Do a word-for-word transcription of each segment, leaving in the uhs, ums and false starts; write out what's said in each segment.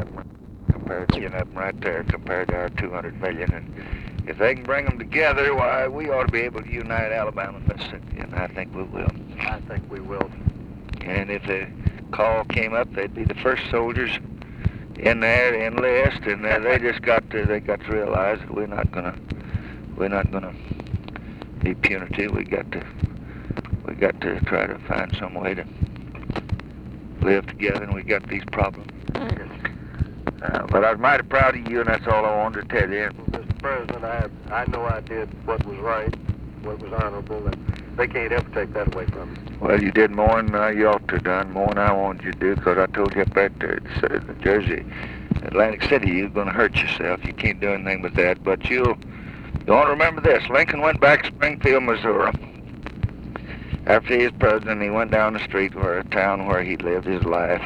of them compared to, you know, right there compared to our two hundred million. And if they can bring them together, why, we ought to be able to unite Alabama and Mississippi, and I think we will. I think we will. And if the call came up, they'd be the first soldiers in there to enlist, and uh, they just got to they got to realize that we're not gonna we're not gonna be punitive. We got to we got to try to find some way to live together, and we got these problems. Uh, but I was mighty proud of you, and that's all I wanted to tell you. Well, Mister President, I I know I did what was right, what was honorable, and they can't ever take that away from me. Well, you did more than uh, you ought to have done, more than I wanted you to do, because I told you up there at New Jersey, Atlantic City, you're going to hurt yourself. You can't do anything with that. But you'll, you want to remember this. Lincoln went back to Springfield, Missouri. After he was president, he went down the street where a town where he lived his life.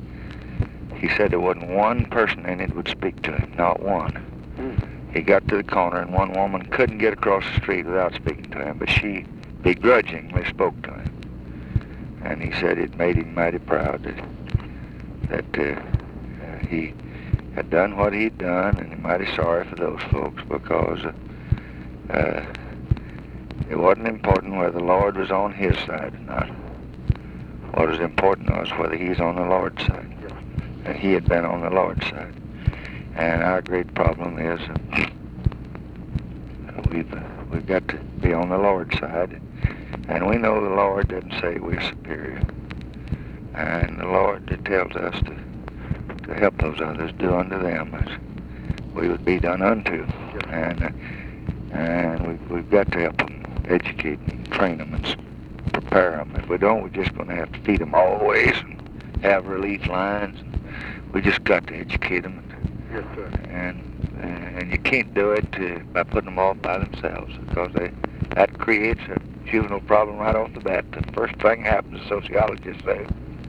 He said there wasn't one person in it would speak to him, not one. Mm. He got to the corner, and one woman couldn't get across the street without speaking to him, but she begrudgingly spoke to him. And he said it made him mighty proud that, that uh, uh, he had done what he'd done, and he mighty sorry for those folks, because uh, uh, it wasn't important whether the Lord was on his side or not. What was important was whether he's on the Lord's side. And he had been on the Lord's side. And our great problem is uh, we've, uh, we've got to be on the Lord's side. And we know the Lord doesn't say we're superior. And the Lord tells us to, to help those others, do unto them as we would be done unto. And, uh, and we've, we've got to help them, educate them, train them, and prepare them. If we don't, we're just going to have to feed them always and have relief lines. We just got to educate them. Yes, sir. And and you can't do it uh, by putting them off by themselves, because they, that creates a juvenile problem right off the bat. The first thing happens, sociologists say,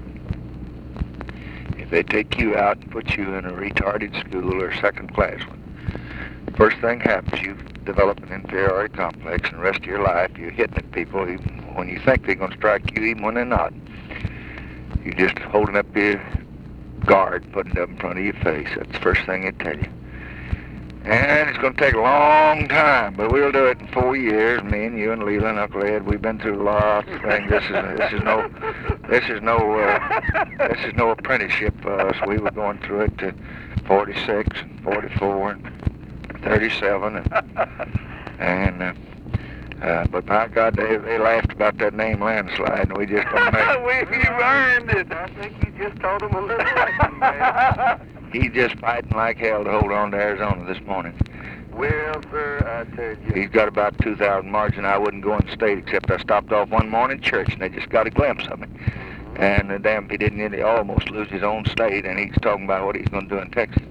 if they take you out and put you in a retarded school or a second class one, first thing happens, you develop an inferiority complex, and the rest of your life you're hitting at people even when you think they're going to strike you, even when they're not. You're just holding up your guard, putting it up in front of your face. That's the first thing they tell you. And it's going to take a long time, but we'll do it in four years. Me and you and Leland, Uncle Ed, we've been through lots of things. This is this is no this is no uh, this is no apprenticeship for us. We were going through it to forty-six and forty-four and thirty-seven, and and. Uh, Uh, but by God, they, they laughed about that name landslide, and we just don't make we, You've earned it. I think you just told them a little lesson, man. He's just fighting like hell to hold on to Arizona this morning. Well, sir, I tell you. He's got about two thousand margin. I wouldn't go in the state, except I stopped off one morning in church, and they just got a glimpse of me. Mm-hmm. And uh, damn, he didn't he almost lose his own state, and he's talking about what he's going to do in Texas.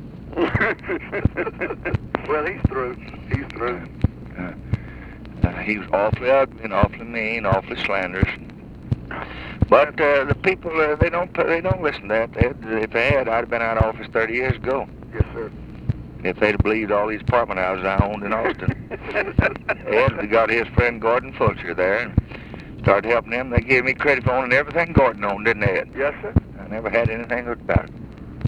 Well, he's through. He's through. Uh, uh, Uh, he was awfully ugly and awfully mean, awfully slanderous. But uh, the people, uh, they don't they don't listen to that. They, if they had, I'd have been out of office thirty years ago. Yes, sir. If they'd have believed all these apartment houses I owned in Austin. Ed got his friend Gordon Fulcher there and started helping him. They gave me credit for owning everything Gordon owned, didn't they, Ed? Yes, sir. I never had anything good about it.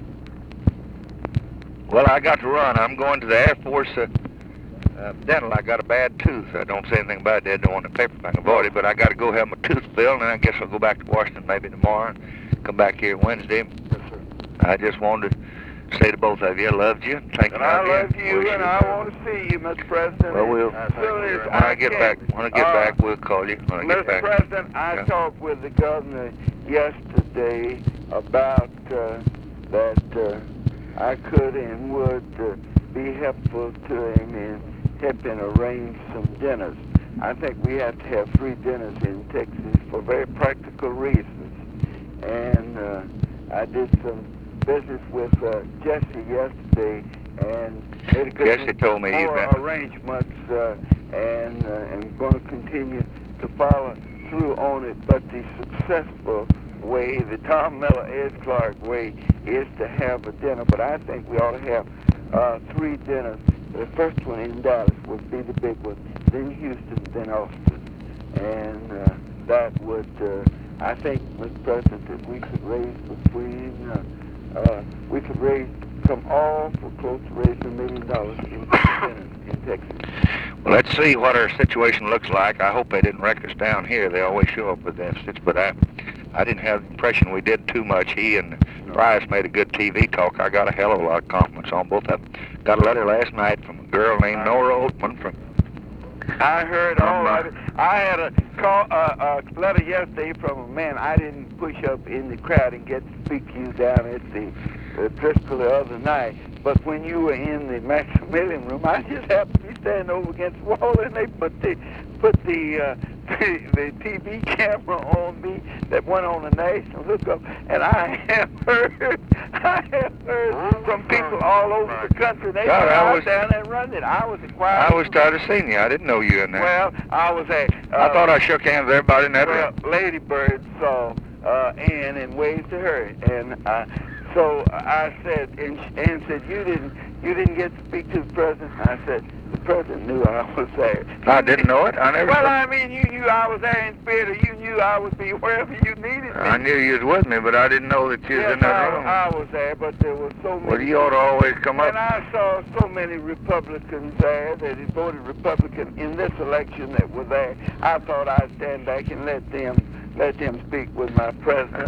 Well, I got to run. I'm going to the Air Force uh, Uh, dental. I got a bad tooth. I don't say anything about it. I don't want the paper thing avoid it, but I got to go have my tooth filled, and I guess I'll go back to Washington maybe tomorrow and come back here Wednesday. Yes, sir. I just wanted to say to both of you, I loved you. Thank you. And I love you, and I want to see you, Mister President. Well, we'll, as soon as when I get can. back, when I get Uh, back, we'll call you. When I Mister get back. President, I Yeah. talked with the governor yesterday about uh, that uh, I could and would uh, be helpful to him in helping arrange some dinners. I think we have to have free dinners in Texas for very practical reasons. And uh, I did some business with uh, Jesse yesterday, and made a good Jesse told me you'd more been- arrangements, uh, and uh, I'm going to continue to follow through on it. But the successful way, the Tom Miller, Ed Clark way, is to have a dinner. But I think we ought to have uh, three dinners. The first one in Dallas would be the big one, then Houston, then Austin. And uh, that would, uh, I think, Mister President, that we could raise between, uh, uh, we could raise come all for close to raising a million dollars in Tennessee, in Texas. Well, let's see what our situation looks like. I hope they didn't wreck us down here. They always show up with deficits, but I, I didn't have the impression we did too much. He and Bryce made a good T V talk. I got a hell of a lot of compliments on both of them. Got a letter last night from a girl named Nora Oatman from. I heard all of it. I had a call, uh, a letter yesterday from a man. I didn't push up in the crowd and get to speak to you down at the uh, Driscoll the other night. But when you were in the Maximilian room, I just happened to be standing over against the wall, and they put the put the uh, the, the T V camera on me that went on the national hookup, and I have heard, I have heard from people all over the country. They God, were I out was- down there running. I was quiet. I was tired of seeing you. I didn't know you in there. Well, I was at. Uh, I thought I shook hands with everybody in that well, room. Lady Bird saw uh, Ann and waved to her, and uh, so I said, and Ann said, "You didn't, you didn't get to speak to the president." I said, "The president knew I was there." I didn't know it. I never. Well, I mean, you knew I was there in spirit, or you knew I would be wherever you needed me. I knew you was with me, but I didn't know that you was Yes, in that I, room. I was there, but there were so many. Well, you ought to always come up. And I saw so many Republicans there that had voted Republican in this election that were there. I thought I'd stand back and let them let them speak with my president.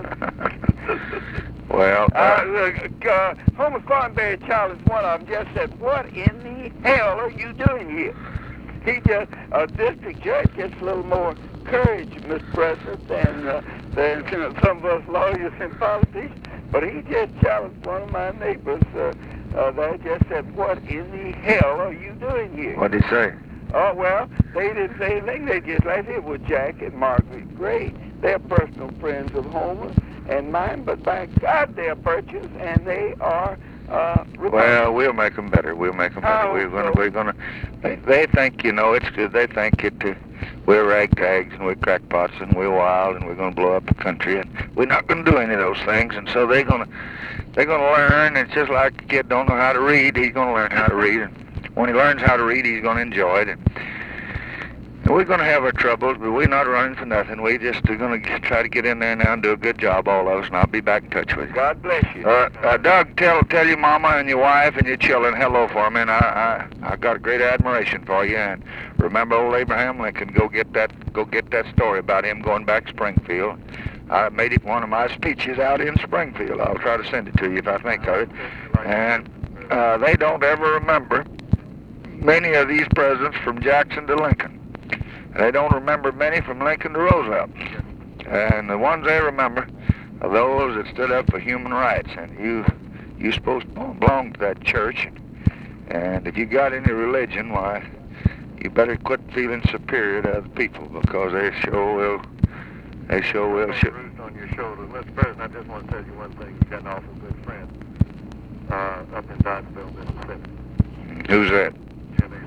Well, uh, uh, look, uh, Homer Thornberry challenged one of them, just said, "What in the hell are you doing here?" He just, a district judge gets a little more courage, Mister President, than, uh, than you know, some of us lawyers and politicians. But he just challenged one of my neighbors uh, uh, there, just said, "What in the hell are you doing here?" what did he say? Oh, well, they didn't say anything. They just left it with Jack and Margaret Gray. They're personal friends of Homer and mine, but by God, they're virtuous, and they are uh, Well, we'll make them better. We'll make them better. Oh, We're gonna, so- we're gonna. They, they think, you know, it's good. They think it. Uh, we're ragtags and we're crackpots and we're wild and we're gonna blow up the country and we're not gonna do any of those things. And so they're gonna, they're gonna learn. It's just like a kid don't know how to read. He's gonna learn how to read, and when he learns how to read, he's gonna enjoy it. And, and we're gonna have our troubles, but we're not running for nothing. We just are gonna g- try to get in there now and do a good job, all of us. And I'll be back in touch with you. God bless you. Uh, uh, Doug, tell tell your mama and your wife and your children hello for me. And I I I got a great admiration for you. And remember old Abraham Lincoln. Go get that go get that story about him going back to Springfield. I made it one of my speeches out in Springfield. I'll try to send it to you if I think of it. And uh, they don't ever remember many of these presidents from Jackson to Lincoln. And they don't remember many from Lincoln to Roosevelt. And the ones they remember are those that stood up for human rights. And you, you're supposed to belong to that church. And if you got any religion, why, you better quit feeling superior to other people, because they sure will, they sure will. Roost on your shoulders. Mister President, I just want to tell you one thing. You got an awful good friend uh, up in Dodgeville, Mississippi. Who's that? Jimmy.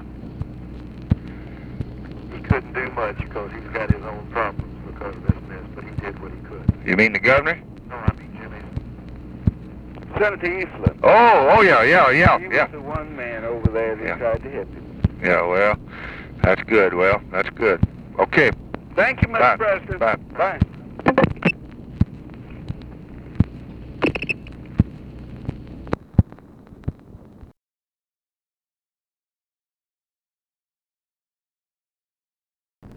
He couldn't do much because he's got his own problems because of this mess, but he did what he could. You mean the governor? No, I mean Jimmy. Senator Eastland. Oh, oh yeah, yeah, yeah, He yeah. was the one man over there that Yeah. tried to help him. Yeah, well, that's good. Well, that's good. Okay. Thank you, Mister Bye. President. Bye. Bye.